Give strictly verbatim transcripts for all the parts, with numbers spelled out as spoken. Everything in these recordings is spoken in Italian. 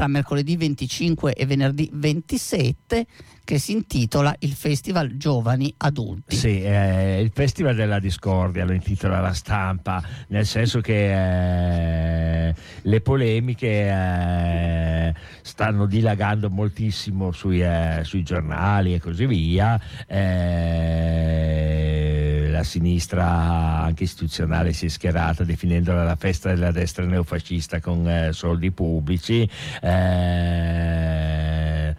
tra mercoledì venticinque e venerdì ventisette, che si intitola il Festival Giovani Adulti. Sì, eh, il Festival della Discordia lo intitola La Stampa, nel senso che eh, le polemiche eh, stanno dilagando moltissimo sui, eh, sui giornali e così via. Eh, la sinistra anche istituzionale si è schierata definendola la festa della destra neofascista con eh, soldi pubblici. Eh,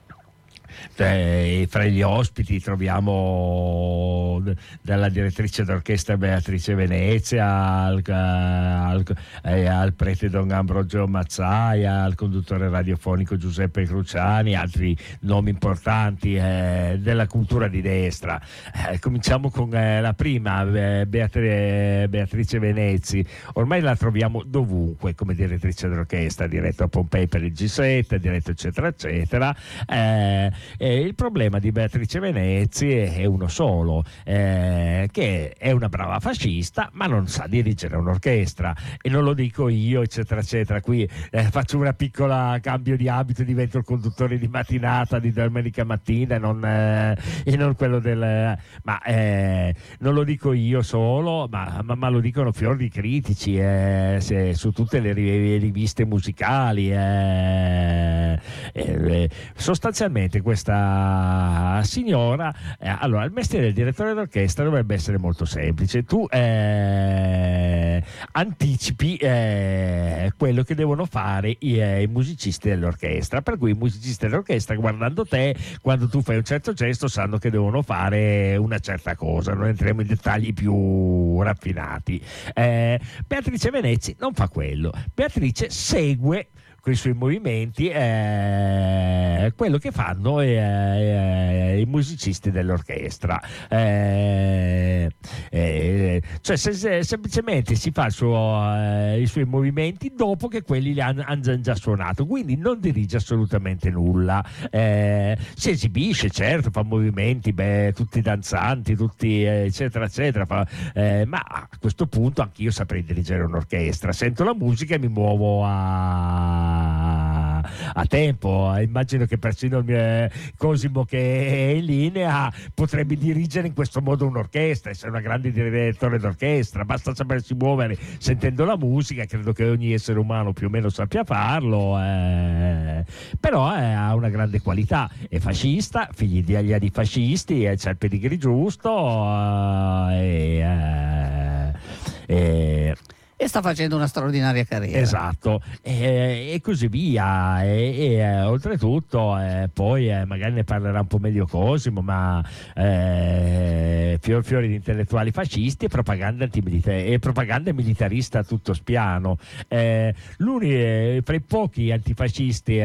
E fra gli ospiti troviamo dalla direttrice d'orchestra Beatrice Venezia al, al, eh, al prete Don Ambrogio Mazzaia, al conduttore radiofonico Giuseppe Cruciani, altri nomi importanti eh, della cultura di destra. Eh, cominciamo con eh, la prima, eh, Beatri- Beatrice Venezi. Ormai la troviamo dovunque come direttrice d'orchestra, diretto a Pompei per il G sette, diretto eccetera eccetera. Eh, Eh, il problema di Beatrice Venezi è uno solo, eh, che è una brava fascista ma non sa dirigere un'orchestra, e non lo dico io eccetera eccetera. Qui eh, faccio una piccola cambio di abito, divento il conduttore di mattinata di domenica mattina e non, eh, e non quello del ma eh, non lo dico io solo, ma, ma, ma lo dicono fior di critici eh, se, su tutte le riviste musicali. eh, eh, sostanzialmente questa signora eh, allora, il mestiere del direttore d'orchestra dovrebbe essere molto semplice. Tu eh, anticipi eh, quello che devono fare i, eh, i musicisti dell'orchestra, per cui i musicisti dell'orchestra, guardando te, quando tu fai un certo gesto, sanno che devono fare una certa cosa. Non entriamo in dettagli più raffinati. eh, Beatrice Venezi non fa quello. Beatrice segue con i suoi movimenti eh, quello che fanno eh, eh, i musicisti dell'orchestra. Eh, eh, cioè se, se, semplicemente si fa il suo, eh, i suoi movimenti dopo che quelli li hanno han già suonato, quindi non dirige assolutamente nulla. Eh, si esibisce, certo, fa movimenti, beh, tutti danzanti, tutti eh, eccetera eccetera, fa, eh, ma a questo punto anch'io saprei dirigere un'orchestra. Sento la musica e mi muovo a a tempo. Immagino che persino il mio Cosimo, che è in linea, potrebbe dirigere in questo modo un'orchestra, essere una grande direttore d'orchestra. Basta sapersi muovere sentendo la musica. Credo che ogni essere umano più o meno sappia farlo, eh. però eh, ha una grande qualità. È fascista, figli di alieni fascisti, eh, c'è il pedigree giusto, eh, e, eh, E sta facendo una straordinaria carriera. Esatto, e, e così via. E, e eh, oltretutto, eh, poi eh, magari ne parlerà un po' meglio Cosimo, ma eh, fior fiori di intellettuali fascisti e propaganda antimilita- e propaganda militarista a tutto spiano. Eh, l'uni, eh, fra i pochi antifascisti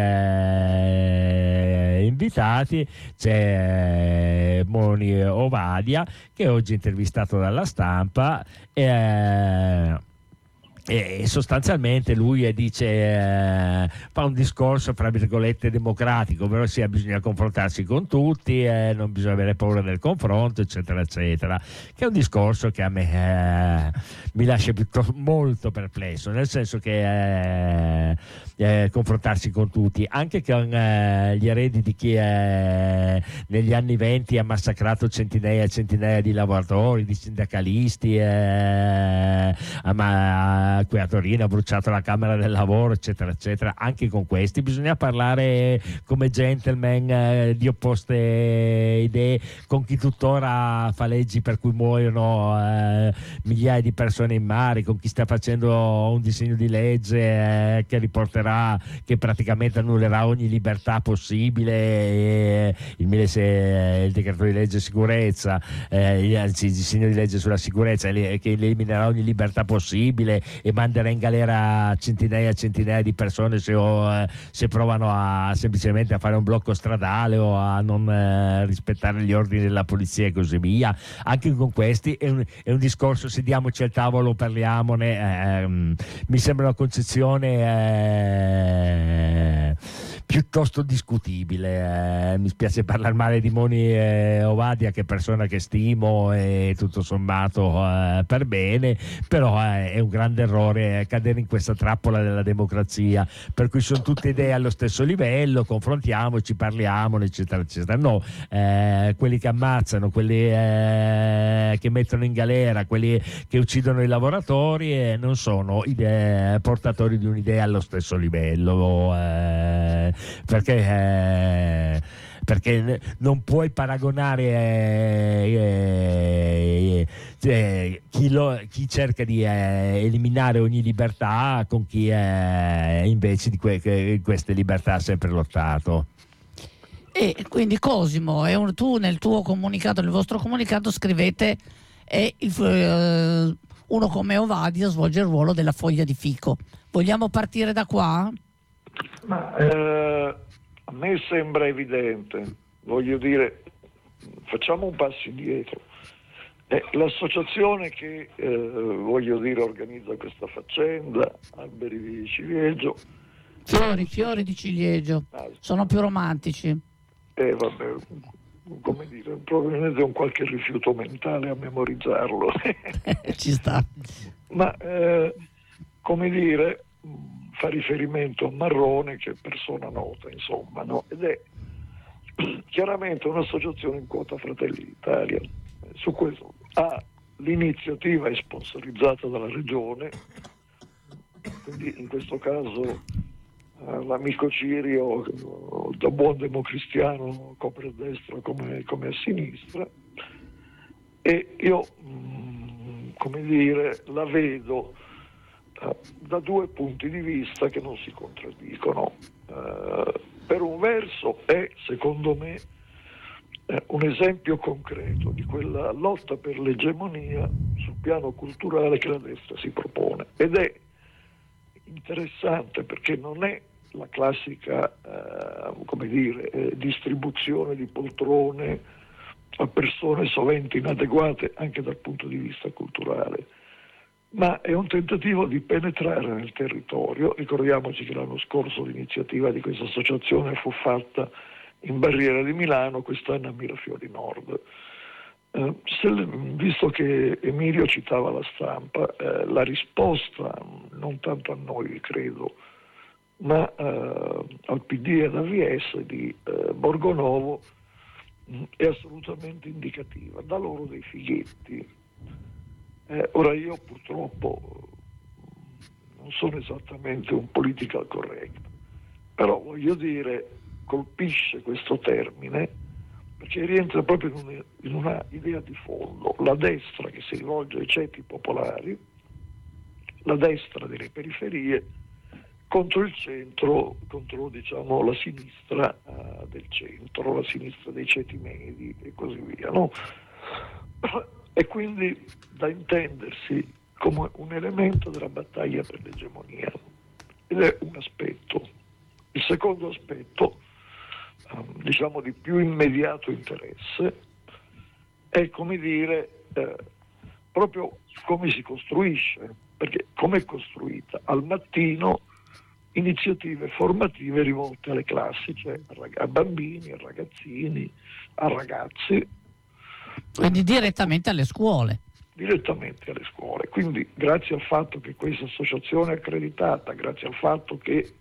eh, invitati c'è eh, Moni Ovadia, che oggi è intervistato dalla Stampa. Eh, E sostanzialmente lui eh, dice eh, fa un discorso fra virgolette democratico, ovvero sia bisogna confrontarsi con tutti, eh, non bisogna avere paura del confronto eccetera eccetera, che è un discorso che a me eh, mi lascia piuttosto molto perplesso, nel senso che eh, eh, confrontarsi con tutti, anche con eh, gli eredi di chi eh, negli anni venti ha massacrato centinaia e centinaia di lavoratori, di sindacalisti, eh, ma qui a Torino ha bruciato la Camera del Lavoro eccetera eccetera. Anche con questi bisogna parlare come gentleman eh, di opposte idee, con chi tuttora fa leggi per cui muoiono eh, migliaia di persone in mare, con chi sta facendo un disegno di legge eh, che riporterà, che praticamente annullerà ogni libertà possibile, eh, il, il decreto di legge sicurezza, eh, anzi il disegno di legge sulla sicurezza che eliminerà ogni libertà possibile e manderà in galera centinaia e centinaia di persone se, o, se provano a semplicemente a fare un blocco stradale o a non eh, rispettare gli ordini della polizia e così via. Anche con questi è un, è un discorso, sediamoci al tavolo, parliamone. Eh, mi sembra una concezione eh, più, piuttosto discutibile. Eh, mi spiace parlare male di Moni eh, Ovadia, che è persona che stimo e tutto sommato eh, per bene, però eh, è un grande errore cadere in questa trappola della democrazia, per cui sono tutte idee allo stesso livello, confrontiamoci, parliamone, eccetera, eccetera. No, eh, quelli che ammazzano, quelli eh, che mettono in galera, quelli che uccidono i lavoratori eh, non sono idee, portatori di un'idea allo stesso livello, eh, perché eh, perché non puoi paragonare eh, eh, eh, chi, lo, chi cerca di eh, eliminare ogni libertà con chi eh, invece di que- che queste libertà ha sempre lottato. E quindi Cosimo, è un, tu nel tuo comunicato, nel vostro comunicato scrivete è il, eh, uno come Ovadia svolge il ruolo della foglia di fico. Vogliamo partire da qua? Ma eh, a me sembra evidente, voglio dire, facciamo un passo indietro. Eh, l'associazione che eh, voglio dire organizza questa faccenda, Alberi di Ciliegio. Fiori, fiori di ciliegio, Ah, sono più romantici. Eh, vabbè, come dire, probabilmente un qualche rifiuto mentale a memorizzarlo. Ci sta. Ma eh, come dire, fa riferimento a Marrone, che è persona nota, insomma, no? Ed è chiaramente un'associazione in quota Fratelli d'Italia. Su questo ha l'iniziativa è sponsorizzata dalla regione, quindi in questo caso eh, l'amico Cirio, da buon democristiano, copre a destra come, come a sinistra, e io mh, come dire la vedo uh, da due punti di vista che non si contraddicono. Uh, per un verso è, secondo me, eh, un esempio concreto di quella lotta per l'egemonia sul piano culturale che la destra si propone, ed è interessante perché non è la classica eh, come dire eh, distribuzione di poltrone a persone sovente inadeguate anche dal punto di vista culturale, ma è un tentativo di penetrare nel territorio. Ricordiamoci che l'anno scorso l'iniziativa di questa associazione fu fatta in Barriera di Milano, quest'anno a Mirafiori Nord. Eh, se, visto che Emilio citava la stampa, eh, la risposta, non tanto a noi credo, ma eh, al P D e all'A V S di eh, Borgonovo mh, è assolutamente indicativa, da loro dei fighetti. Eh, ora io purtroppo non sono esattamente un political correct, però voglio dire, colpisce questo termine perché rientra proprio in, un, in una idea di fondo: la destra che si rivolge ai ceti popolari, la destra delle periferie contro il centro, contro diciamo la sinistra uh, del centro, la sinistra dei ceti medi e così via, no? E quindi da intendersi come un elemento della battaglia per l'egemonia, ed è un aspetto. Il secondo aspetto, um, diciamo di più immediato interesse, è come dire eh, proprio come si costruisce, perché come è costruita al mattino iniziative formative rivolte alle classi, cioè a bambini, a ragazzini, a ragazzi. Quindi direttamente alle scuole. Direttamente alle scuole. Quindi grazie al fatto che questa associazione è accreditata, grazie al fatto che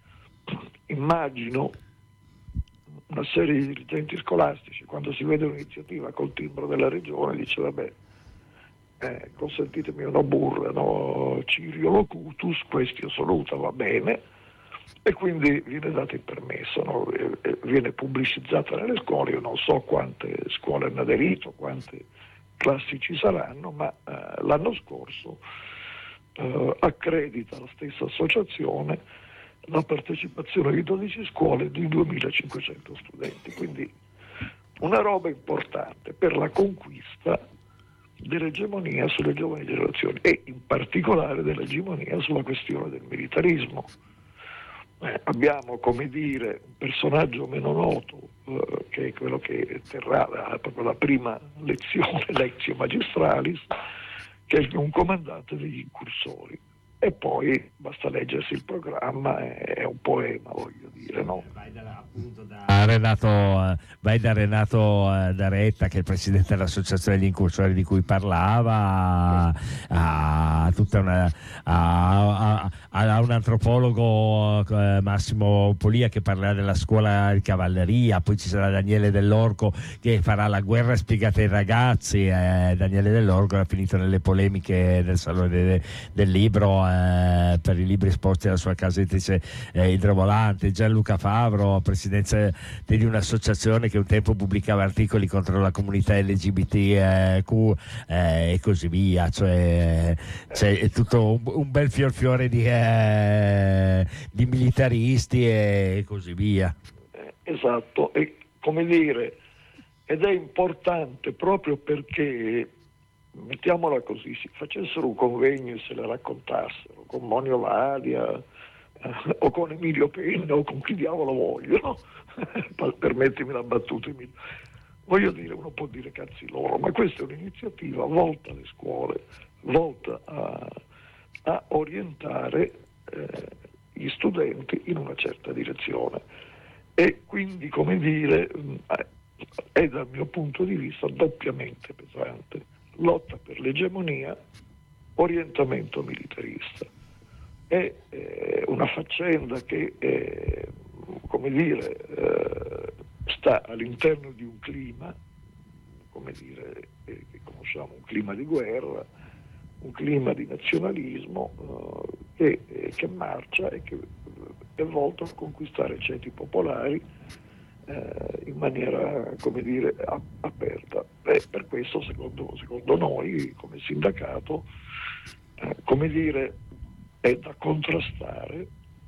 immagino una serie di dirigenti scolastici, quando si vede un'iniziativa col timbro della regione, dice vabbè, eh, consentitemi una burla, no? Cirio locutus, questio soluta, va bene, e quindi viene dato il permesso, no? e, e viene pubblicizzata nelle scuole. Io non so quante scuole hanno aderito, quante classi ci saranno, ma eh, l'anno scorso eh, accredita la stessa associazione la partecipazione di dodici scuole di duemilacinquecento studenti, quindi una roba importante per la conquista dell'egemonia sulle giovani generazioni e in particolare dell'egemonia sulla questione del militarismo. Eh, abbiamo, come dire, un personaggio meno noto eh, che è quello che terrà la, proprio la prima lezione, Lectio Magistralis, che è un comandante degli incursori. e poi basta leggersi il programma, è un poema, voglio dire, no? Vai da, appunto, da Renato, vai da Renato D'Aretta, che è il presidente dell'associazione degli incursori di cui parlava, a, a tutta una a, a, a un antropologo, Massimo Polia, che parlerà della scuola di cavalleria. Poi ci sarà Daniele Dell'Orco che farà la guerra spiegata ai ragazzi. eh, Daniele Dell'Orco ha finito nelle polemiche del Salone de, del Libro eh, per i libri esposti alla sua casa editrice eh, Idrovolante. Gianluca Favro, presidenza di un'associazione che un tempo pubblicava articoli contro la comunità L G B T Q eh, e così via, cioè c'è tutto un, un bel fior fiore di, eh, di militaristi e così via. Esatto, e come dire, ed è importante proprio perché, mettiamola così, si facessero un convegno e se la raccontassero con Monio Vadia eh, o con Emilio Penna o con chi diavolo vogliono, permettimi la battuta, Emilio. Voglio dire, uno può dire cazzi loro, ma questa è un'iniziativa volta alle scuole, volta a, a orientare eh, gli studenti in una certa direzione, e quindi, come dire, è dal mio punto di vista doppiamente pesante: lotta per l'egemonia, orientamento militarista. È eh, una faccenda che eh, come dire eh, sta all'interno di un clima, come dire, eh, che conosciamo, un clima di guerra, un clima di nazionalismo eh, che, eh, che marcia e che è volto a conquistare ceti popolari eh, in maniera, come dire, a, aperta. E per questo, secondo, secondo noi, come sindacato, eh, come dire, è da contrastare,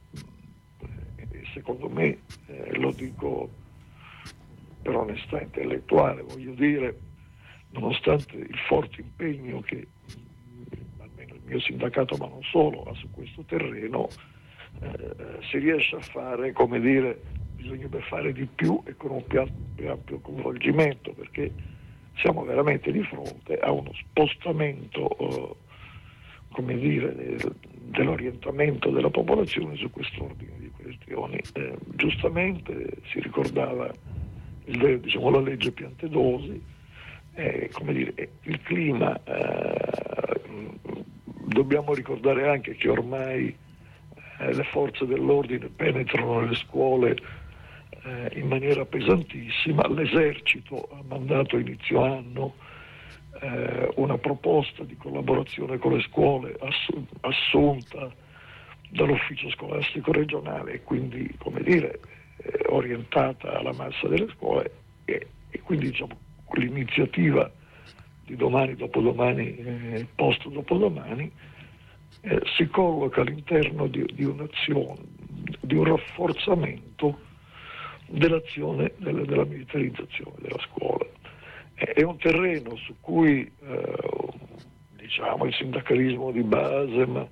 e secondo me, eh, lo dico per onestà intellettuale, voglio dire, nonostante il forte impegno che almeno il mio sindacato, ma non solo, ha su questo terreno, eh, si riesce a fare, come dire, bisognerebbe fare di più e con un più ampio coinvolgimento, perché siamo veramente di fronte a uno spostamento, eh, come dire, del, dell'orientamento della popolazione su quest'ordine di questioni. Eh, giustamente si ricordava il, diciamo, la legge Piantedosi, eh, come dire, il clima, eh, dobbiamo ricordare anche che ormai eh, le forze dell'ordine penetrano nelle scuole eh, in maniera pesantissima. L'esercito ha mandato a inizio anno eh, una proposta di collaborazione con le scuole assu- assunta dall'ufficio scolastico regionale e quindi, come dire, eh, orientata alla massa delle scuole, e, e quindi, diciamo, l'iniziativa di domani, dopodomani, eh, post dopodomani eh, si colloca all'interno di, di un'azione, di un rafforzamento dell'azione della, della militarizzazione della scuola. È, è un terreno su cui eh, diciamo il sindacalismo di base, ma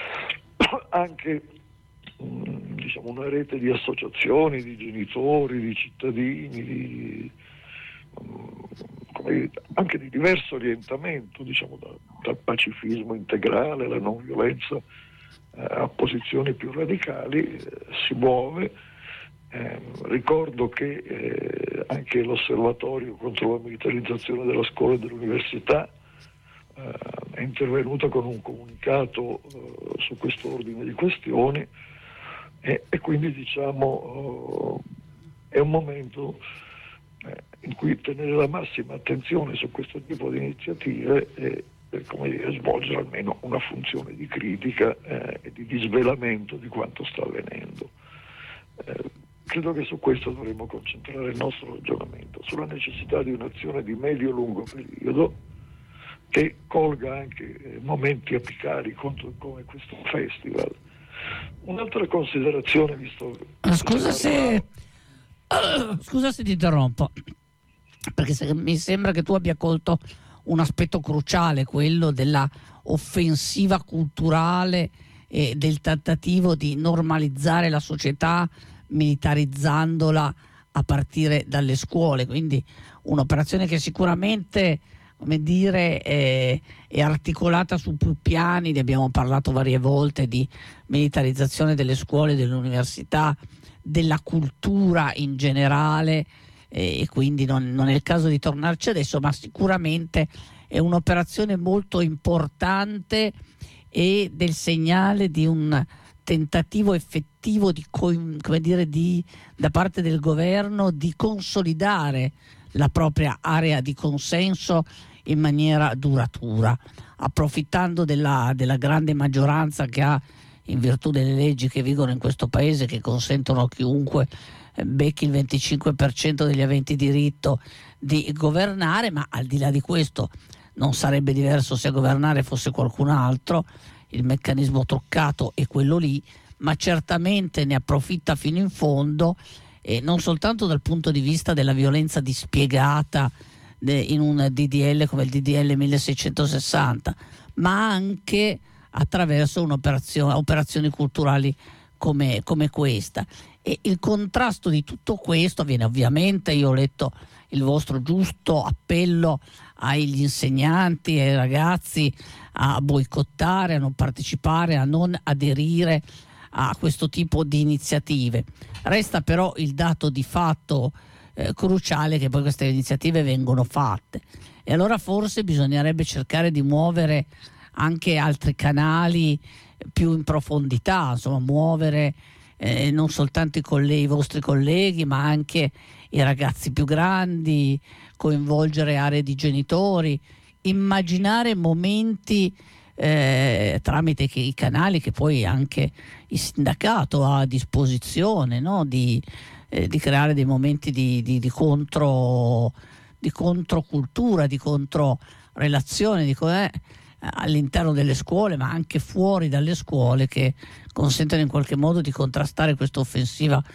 anche mh, diciamo una rete di associazioni, di genitori, di cittadini, di, come dire, anche di diverso orientamento, diciamo da, dal pacifismo integrale alla non violenza eh, a posizioni più radicali, eh, si muove. Eh, ricordo che eh, anche l'osservatorio contro la militarizzazione della scuola e dell'università eh, è intervenuto con un comunicato eh, su questo ordine di questioni, e, e quindi, diciamo, eh, è un momento in cui tenere la massima attenzione su questo tipo di iniziative e, e come dire, svolgere almeno una funzione di critica eh, e di disvelamento di quanto sta avvenendo. Eh, credo che su questo dovremmo concentrare il nostro ragionamento, sulla necessità di un'azione di medio-lungo periodo che colga anche eh, momenti apicali contro, come questo festival. Un'altra considerazione, visto... Scusa se... Scusa se ti interrompo, perché se, mi sembra che tu abbia colto un aspetto cruciale, quello della offensiva culturale e del tentativo di normalizzare la società militarizzandola a partire dalle scuole, quindi un'operazione che sicuramente come dire, è, è articolata su più piani. Ne abbiamo parlato varie volte di militarizzazione delle scuole, delle università, della cultura in generale, eh, e quindi non, non è il caso di tornarci adesso, ma sicuramente è un'operazione molto importante e del segnale di un tentativo effettivo di, come dire, di, da parte del governo di consolidare la propria area di consenso in maniera duratura, approfittando della, della grande maggioranza che ha in virtù delle leggi che vigono in questo paese, che consentono a chiunque becchi il venticinque per cento degli aventi diritto di governare. Ma al di là di questo non sarebbe diverso se a governare fosse qualcun altro. Il meccanismo truccato è quello lì, ma certamente ne approfitta fino in fondo, e non soltanto dal punto di vista della violenza dispiegata in un D D L come il D D L milleseicentosessanta, ma anche attraverso un'operazione, operazioni culturali come, come questa. E il contrasto di tutto questo avviene ovviamente, io ho letto il vostro giusto appello agli insegnanti e ai ragazzi a boicottare, a non partecipare, a non aderire a questo tipo di iniziative. Resta però il dato di fatto eh, cruciale, che poi queste iniziative vengono fatte, e allora forse bisognerebbe cercare di muovere anche altri canali più in profondità, insomma muovere eh, non soltanto i, colleghi, i vostri colleghi, ma anche i ragazzi più grandi, coinvolgere aree di genitori, immaginare momenti eh, tramite che, i canali che poi anche il sindacato ha a disposizione, no? di, eh, di creare dei momenti di, di, di contro di controcultura, di controrelazione, di eh, all'interno delle scuole, ma anche fuori dalle scuole, che consentono in qualche modo di contrastare questa offensiva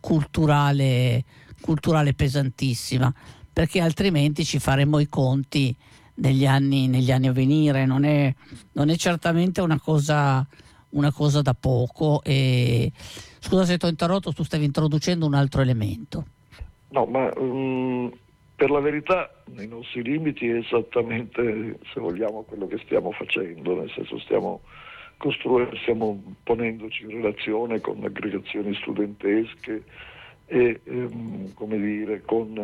culturale, culturale pesantissima, perché altrimenti ci faremo i conti negli anni, negli anni a venire. Non è, non è certamente una cosa, una cosa da poco. E scusa se ti ho interrotto, tu stavi introducendo un altro elemento. No, ma um, per la verità, nei nostri limiti è esattamente, se vogliamo, quello che stiamo facendo, nel senso stiamo costruendo, stiamo ponendoci in relazione con aggregazioni studentesche e ehm, come dire, con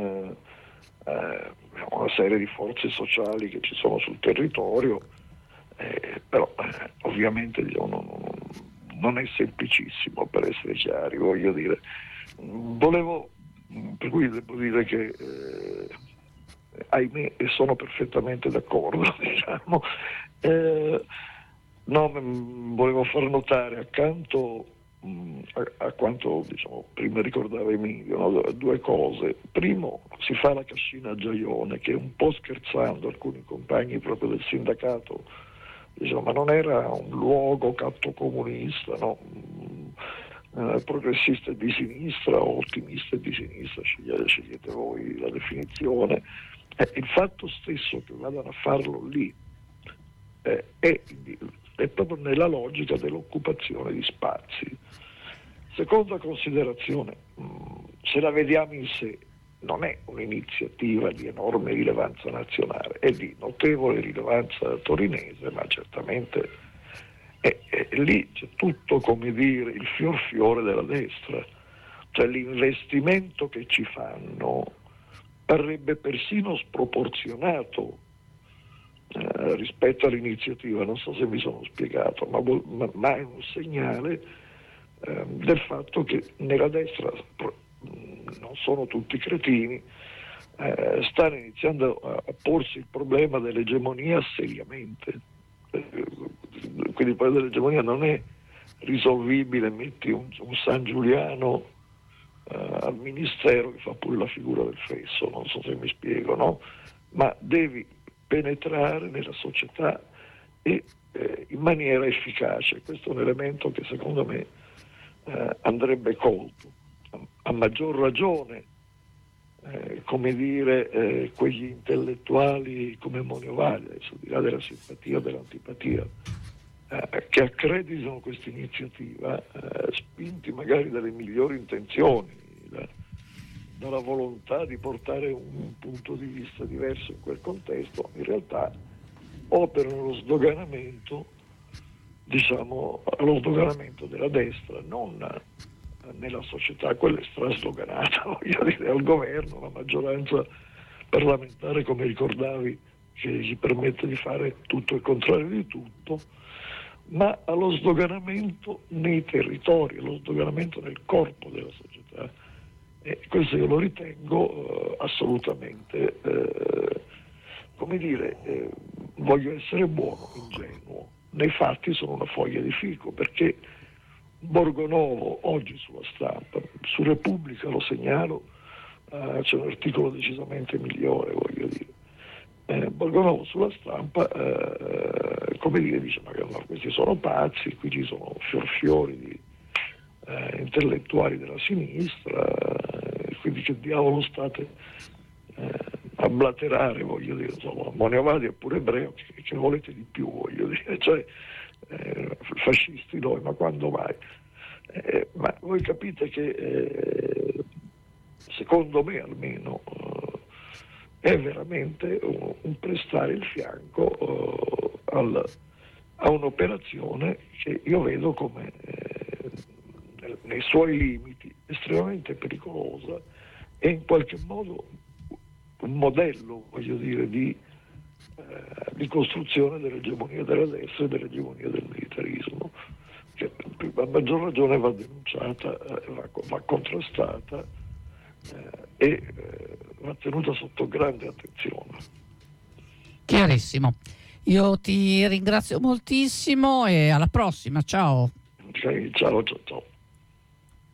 eh, una serie di forze sociali che ci sono sul territorio, eh, però eh, ovviamente diciamo, non, non è semplicissimo, per essere chiari, voglio dire. Volevo, per cui devo dire che eh, ahimè, e sono perfettamente d'accordo, diciamo, eh, no, volevo far notare accanto mh, a, a quanto diciamo, prima ricordava Emilio, no, due cose. Primo, si fa la cascina a Giaione, che un po' scherzando alcuni compagni proprio del sindacato diciamo, ma non era un luogo cattocomunista, no? Eh, progressista e di sinistra o ottimista e di sinistra, scegliete, scegliete voi la definizione. Eh, il fatto stesso che vadano a farlo lì eh, è, è proprio nella logica dell'occupazione di spazi. Seconda considerazione, mh, se la vediamo in sé, non è un'iniziativa di enorme rilevanza nazionale, è di notevole rilevanza torinese, ma certamente è, è, lì c'è tutto, come dire, il fior fiore della destra, cioè l'investimento che ci fanno parrebbe persino sproporzionato eh, rispetto all'iniziativa, non so se mi sono spiegato, ma, ma, ma è un segnale eh, del fatto che nella destra non sono tutti cretini, eh, stanno iniziando a, a porsi il problema dell'egemonia seriamente, eh, quindi il problema dell'egemonia non è risolvibile, metti un, un San Giuliano eh, al ministero che fa pure la figura del fesso, non so se mi spiego, no? Ma devi penetrare nella società e eh, in maniera efficace. Questo è un elemento che secondo me eh, andrebbe colto. A maggior ragione, eh, come dire, eh, quegli intellettuali come Monio Valle, adesso di là della simpatia o dell'antipatia, eh, che accreditano questa iniziativa, eh, spinti magari dalle migliori intenzioni, da, dalla volontà di portare un punto di vista diverso in quel contesto, in realtà operano lo sdoganamento, diciamo, lo sdoganamento della destra, non nella società, quella è strasdoganata, voglio dire, al governo, la maggioranza parlamentare, come ricordavi, che gli permette di fare tutto il contrario di tutto, ma allo sdoganamento nei territori, allo sdoganamento nel corpo della società. E questo io lo ritengo eh, assolutamente, eh, come dire, eh, voglio essere buono, ingenuo. Nei fatti sono una foglia di fico, perché Borgonovo oggi sulla stampa, su Repubblica lo segnalo, eh, c'è un articolo decisamente migliore, voglio dire. Eh, Borgonovo sulla stampa, eh, come dire, dice: ma no, questi sono pazzi, qui ci sono fiorfiori di eh, intellettuali della sinistra, eh, quindi che diavolo state eh, a blaterare, voglio dire, insomma, Moniovadi è pure ebreo, che, che volete di più, voglio dire, cioè eh, fascisti noi, ma quando mai? Eh, ma voi capite che eh, secondo me almeno eh, è veramente un, un prestare il fianco uh, al, a un'operazione che io vedo come eh, nel, nei suoi limiti estremamente pericolosa e in qualche modo un modello, voglio dire, di, eh, di costruzione dell'egemonia della destra e dell'egemonia del militarismo, che a maggior ragione va denunciata, eh, va, va contrastata eh, e eh, va tenuta sotto grande attenzione. Chiarissimo. Io ti ringrazio moltissimo e alla prossima. Ciao. Okay, ciao, ciao, ciao.